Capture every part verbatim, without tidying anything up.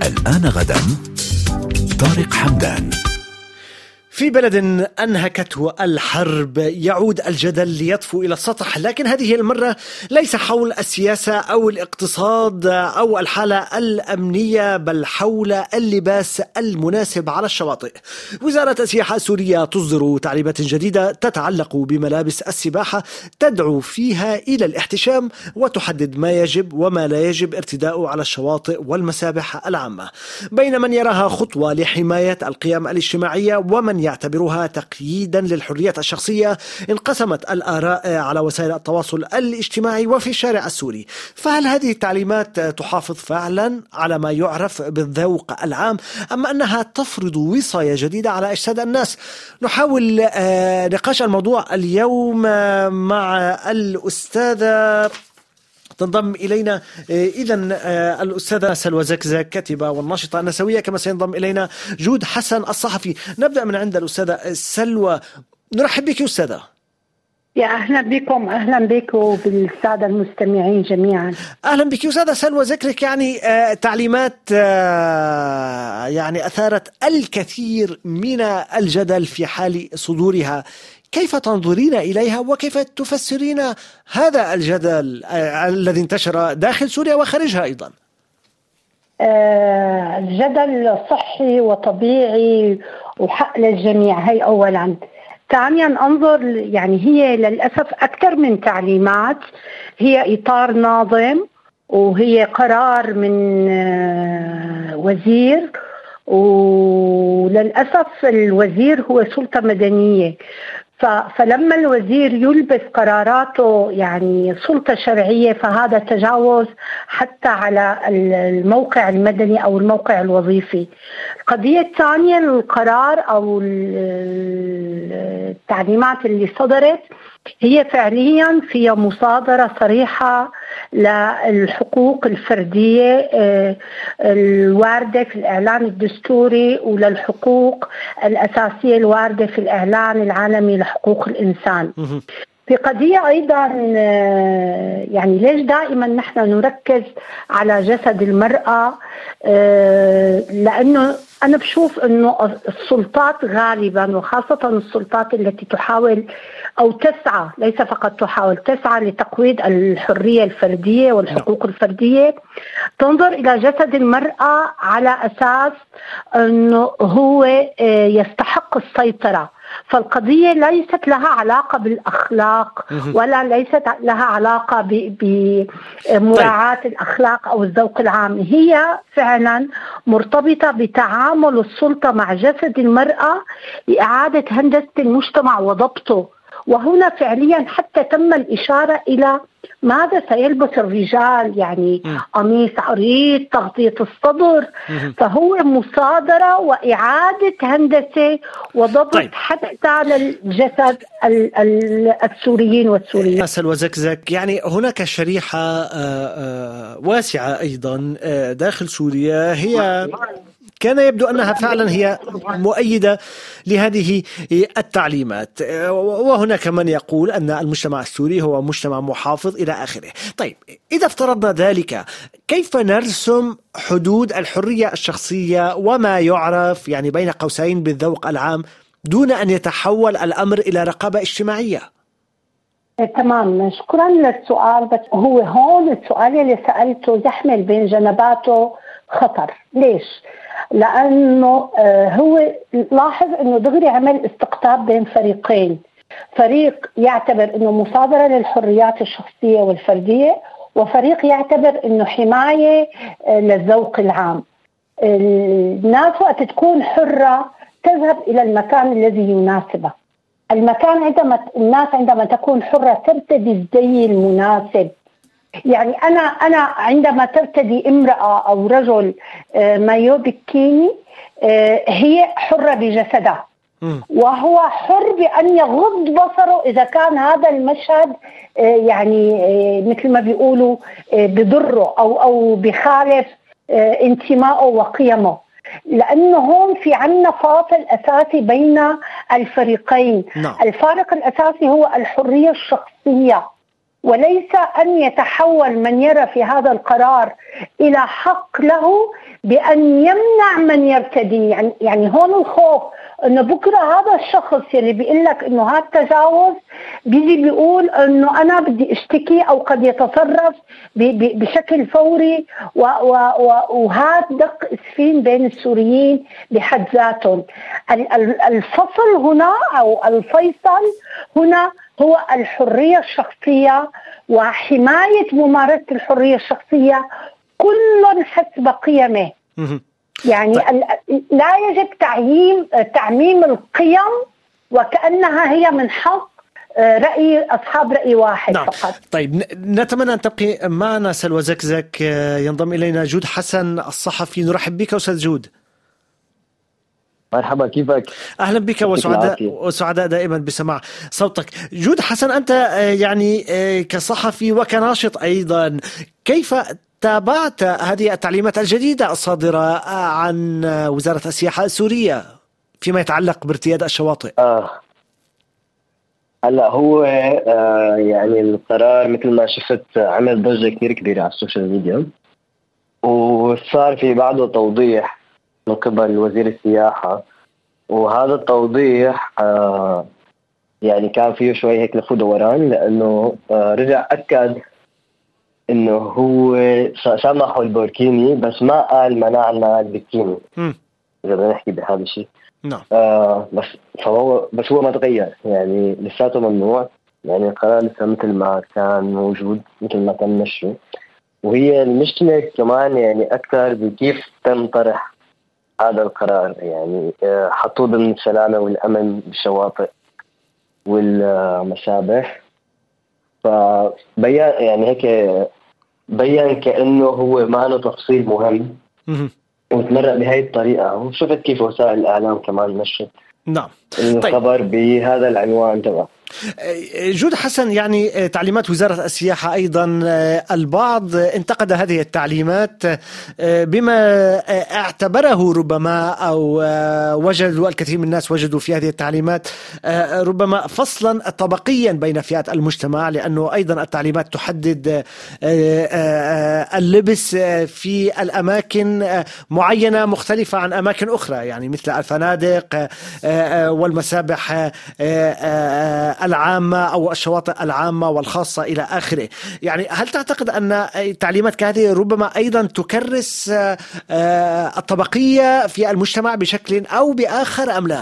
الآن غدا طارق حمدان. في بلد أنهكته الحرب يعود الجدل ليطفو إلى السطح، لكن هذه المرة ليس حول السياسة أو الاقتصاد أو الحالة الأمنية، بل حول اللباس المناسب على الشواطئ. وزارة السياحة السورية تصدر تعليمات جديدة تتعلق بملابس السباحة تدعو فيها إلى الاحتشام وتحدد ما يجب وما لا يجب ارتداؤه على الشواطئ والمسابح العامة، بين من يراها خطوة لحماية القيم الاجتماعية ومن يعتبرها تقييدا للحريات الشخصية. انقسمت الآراء على وسائل التواصل الاجتماعي وفي الشارع السوري. فهل هذه التعليمات تحافظ فعلا على ما يعرف بالذوق العام، أم أنها تفرض وصاية جديدة على أجساد الناس؟ نحاول نقاش الموضوع اليوم مع الأستاذة تنضم إلينا إذا الأستاذة سلوى زكزك كاتبة والناشطة النسوية، كما سينضم إلينا جود حسن الصحفي. نبدأ من عند الأستاذة سلوى. نرحب بك أستاذة. يا أهلا بكم. أهلا بك وبالسادة المستمعين جميعا. أهلا بك أستاذة سلوى. ذكرك يعني آه تعليمات آه يعني أثارت الكثير من الجدل في حال صدورها. كيف تنظرين إليها وكيف تفسرين هذا الجدل آه الذي انتشر داخل سوريا وخارجها أيضا؟ آه الجدل صحي وطبيعي وحق للجميع، هي أولا. ثانيا أنظر يعني هي للأسف أكثر من تعليمات، هي إطار ناظم وهي قرار من آه وزير، وللأسف الوزير هو سلطة مدنية، فلما الوزير يلبس قراراته يعني سلطة شرعية فهذا تجاوز حتى على الموقع المدني أو الموقع الوظيفي. القضية الثانية القرار أو التعليمات اللي صدرت هي فعليا فيها مصادرة صريحة للحقوق الفردية الواردة في الإعلان الدستوري وللحقوق الأساسية الواردة في الإعلان العالمي لحقوق الإنسان. في قضية أيضا يعني ليش دائما نحن نركز على جسد المرأة، لأنه أنا بشوف أنه السلطات غالبا وخاصة السلطات التي تحاول أو تسعى، ليس فقط تحاول، تسعى لتقويض الحرية الفردية والحقوق الفردية، تنظر إلى جسد المرأة على أساس أنه هو يستحق السيطرة. فالقضية ليست لها علاقة بالأخلاق ولا ليست لها علاقة بمراعاة الأخلاق أو الذوق العام، هي فعلا مرتبطة بتعامل السلطة مع جسد المرأة لإعادة هندسة المجتمع وضبطه. وهنا فعليا حتى تم الإشارة إلى ماذا سيلبس الرجال، يعني قميص عريض، تغطية الصدر، فهو مصادرة وإعادة هندسة وضبط طيب. حتى للجسد السوريين والسوريين. سلوى زكزك، يعني هناك شريحة واسعة أيضا داخل سوريا هي كان يبدو أنها فعلا هي مؤيدة لهذه التعليمات، وهناك من يقول أن المجتمع السوري هو مجتمع محافظ إلى آخره. طيب إذا افترضنا ذلك، كيف نرسم حدود الحرية الشخصية وما يعرف يعني بين قوسين بالذوق العام دون أن يتحول الأمر إلى رقابة اجتماعية؟ تمام، شكرا للسؤال. بس هو هون السؤال اللي سألته يحمل بين جنباته خطر. ليش؟ لأنه هو لاحظ أنه دغري عمل استقطاب بين فريقين، فريق يعتبر أنه مصادرة للحريات الشخصية والفردية، وفريق يعتبر أنه حماية للذوق العام. الناس وقت تكون حرة تذهب إلى المكان الذي يناسبها. المكان عندما الناس عندما تكون حرة ترتدي الزي المناسب. يعني أنا أنا عندما ترتدي امرأة أو رجل مايو بكيني هي حرة بجسدها، وهو حر بأن يغض بصره إذا كان هذا المشهد يعني مثل ما بيقولوا بضره أو أو بخالف انتمائه وقيمه، لأنه هون في عنا فاصل أساسي بين الفريقين. نعم. الفارق الأساسي هو الحرية الشخصية، وليس أن يتحول من يرى في هذا القرار إلى حق له بأن يمنع من يرتدي. يعني, يعني هون الخوف انه بكره هذا الشخص اللي بيقول لك انه هذا تجاوز بيجي بيقول انه انا بدي اشتكي، او قد يتصرف بشكل فوري، وهذا دق اسفين بين السوريين بحد ذاتهم. الفصل هنا او الفيصل هنا هو الحرية الشخصية وحماية ممارسة الحرية الشخصية، كل حسب قيمه. يعني لا يجب تعيين تعميم القيم وكأنها هي من حق رأي أصحاب رأي واحد. نعم. فقط. طيب نتمنى أن تبقي معنا سلوى زكزك. ينضم إلينا جود حسن الصحفي. نرحب بك أستاذ جود. مرحبا، كيفك؟ أهلا بك وسعداء وسعداء دائما بسماع صوتك. جود حسن، أنت يعني كصحفي وكناشط أيضا، كيف تابعت هذه التعليمات الجديدة الصادرة عن وزارة السياحة السورية فيما يتعلق بارتياد الشواطئ؟ آه. هلا هو آه يعني القرار مثل ما شفت عمل ضجة كثير كبيرة على السوشيال ميديا، وصار في بعده توضيح من قبل وزير السياحة، وهذا التوضيح آه يعني كان فيه شوي هيك لف ودوران، لأنه آه رجع أكد إنه هو سمحوا البوركيني بس ما قال منعنا البكيني. إذا بدنا نحكي بهذا الشيء. نعم. آه بس فهو بس هو ما تغير، يعني لساته ممنوع، يعني القرار لسه مثل ما كان موجود، مثل ما كان نشره. وهي المشكلة كمان يعني أكثر بكيف تم طرح هذا القرار. يعني آه حطوه ضمن السلامة والأمن بالشواطئ والمسابح، فبين يعني هيك بيّن كأنه هو ما له تفصيل مهم وتمرق بهاي الطريقة. وشفت كيف وسائل الإعلام كمان نشرت نعم الخبر طيب. بهذا العنوان تبعه. جود حسن، يعني تعليمات وزارة السياحة أيضا البعض انتقد هذه التعليمات بما اعتبره ربما أو وجدوا الكثير من الناس وجدوا في هذه التعليمات ربما فصلا طبقيا بين فئات المجتمع، لأنه أيضا التعليمات تحدد اللبس في الأماكن معينة مختلفة عن أماكن أخرى، يعني مثل الفنادق والمسابح العامة أو الشواطئ العامة والخاصة إلى آخره. يعني هل تعتقد أن تعليمات كهذه ربما أيضا تكرس الطبقية في المجتمع بشكل أو بآخر أم لا؟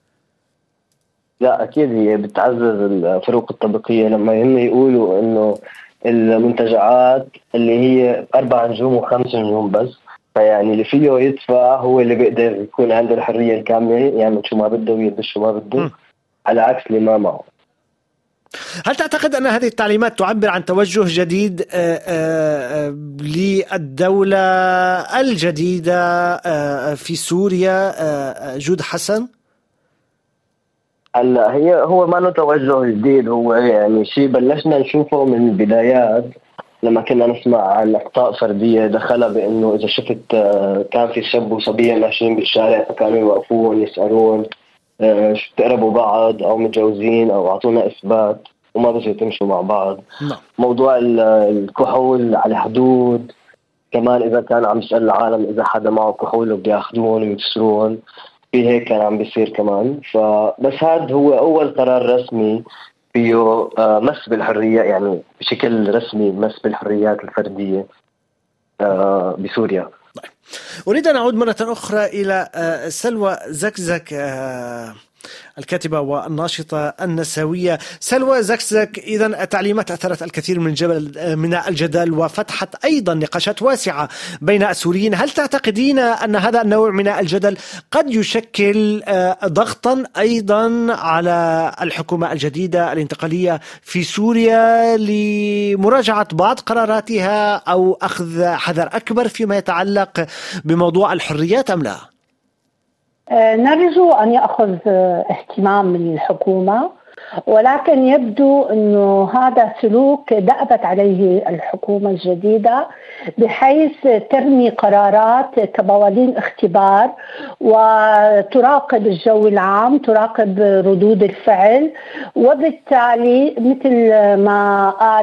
لا أكيد هي بتعزز الفروق الطبقية لما هم يقولوا أنه المنتجعات اللي هي أربع نجوم وخمس نجوم بس، فيعني اللي فيه يدفع هو اللي بيقدر يكون عنده الحرية الكاملة يعمل شو ما بده ويلبس شو ما بده م. على عكس اللي ما معه. هل تعتقد أن هذه التعليمات تعبر عن توجه جديد للدولة الجديدة في سوريا جود حسن؟ هلا هي هو ما له توجه جديد، هو يعني شيء بلشنا نشوفه من البدايات لما كنا نسمع عن أخطاء فردية دخلها بأنه إذا شفت كان في شاب وصبية ماشيين بالشارع فكانوا يوقفون يسألون شو بتقربوا بعض أو متجوزين أو أعطونا إثبات وما بصير تمشوا مع بعض. لا. موضوع الكحول على حدود كمان، إذا كان عم يسأل العالم إذا حدا معه كحول وبده ياخذون ويكسرون، في هيك كان عم بيصير كمان. فبس هذا هو أول قرار رسمي فيه مس بالحرية، يعني بشكل رسمي مس بالحريات الفردية بسوريا. أريد أن أعود مرة أخرى إلى سلوى زكزك الكاتبة والناشطة النسوية. سلوى زكزك، إذا التعليمات أثرت الكثير من جبل من الجدل وفتحت أيضا نقاشات واسعة بين السوريين. هل تعتقدين أن هذا النوع من الجدل قد يشكل ضغطا أيضا على الحكومة الجديدة الانتقالية في سوريا لمراجعة بعض قراراتها أو أخذ حذر أكبر فيما يتعلق بموضوع الحريات أم لا؟ نرجو أن يأخذ اهتمام من الحكومة ولكن يبدو أنه هذا سلوك دأبت عليه الحكومة الجديدة، بحيث ترمي قرارات كبوالين اختبار وتراقب الجو العام، تراقب ردود الفعل، وبالتالي مثل ما قال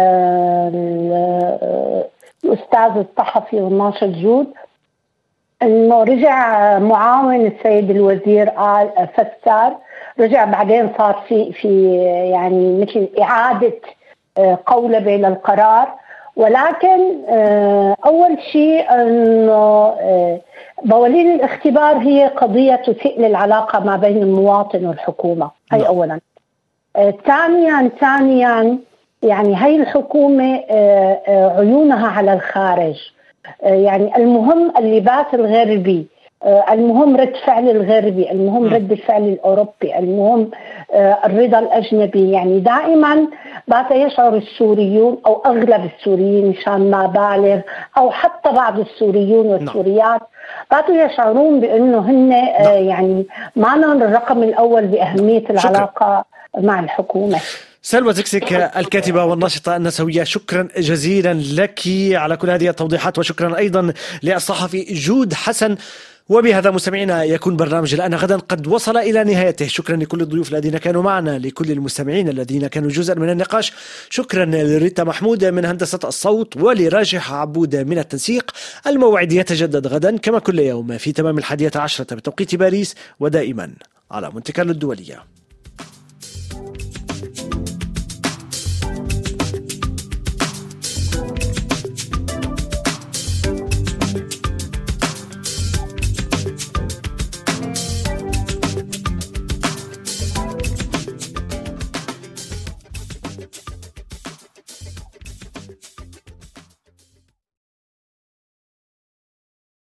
الأستاذ الصحفي والناشط جود انه رجع معاون السيد الوزير قال فسر، رجع بعدين صار في في يعني مثل اعاده قولبه للقرار. ولكن اول شيء انه بوالين الاختبار هي قضيه تسيء للعلاقه ما بين المواطن والحكومه، هي اولا. ثانيا ثانيا يعني هي الحكومه عيونها على الخارج، يعني المهم اللباس الغربي، المهم رد فعل الغربي، المهم رد الفعل الأوروبي، المهم الرضا الأجنبي. يعني دائما بات يشعر السوريون أو أغلب السوريين مشان ما بالغ أو حتى بعض السوريون والسوريات باتوا يشعرون بأنه هن يعني معنا الرقم الأول بأهمية العلاقة مع الحكومة. سلوى زكزك الكاتبة والناشطة النسوية، شكرا جزيلا لك على كل هذه التوضيحات، وشكرا أيضا للصحفي جود حسن. وبهذا مستمعينا يكون برنامج الآن غدا قد وصل إلى نهايته. شكرا لكل الضيوف الذين كانوا معنا، لكل المستمعين الذين كانوا جزءا من النقاش. شكرا لريتا محمود من هندسة الصوت، ولراجح عبود من التنسيق. الموعد يتجدد غدا كما كل يوم في تمام الحادية عشرة بتوقيت باريس، ودائما على مونتي كارلو الدولية.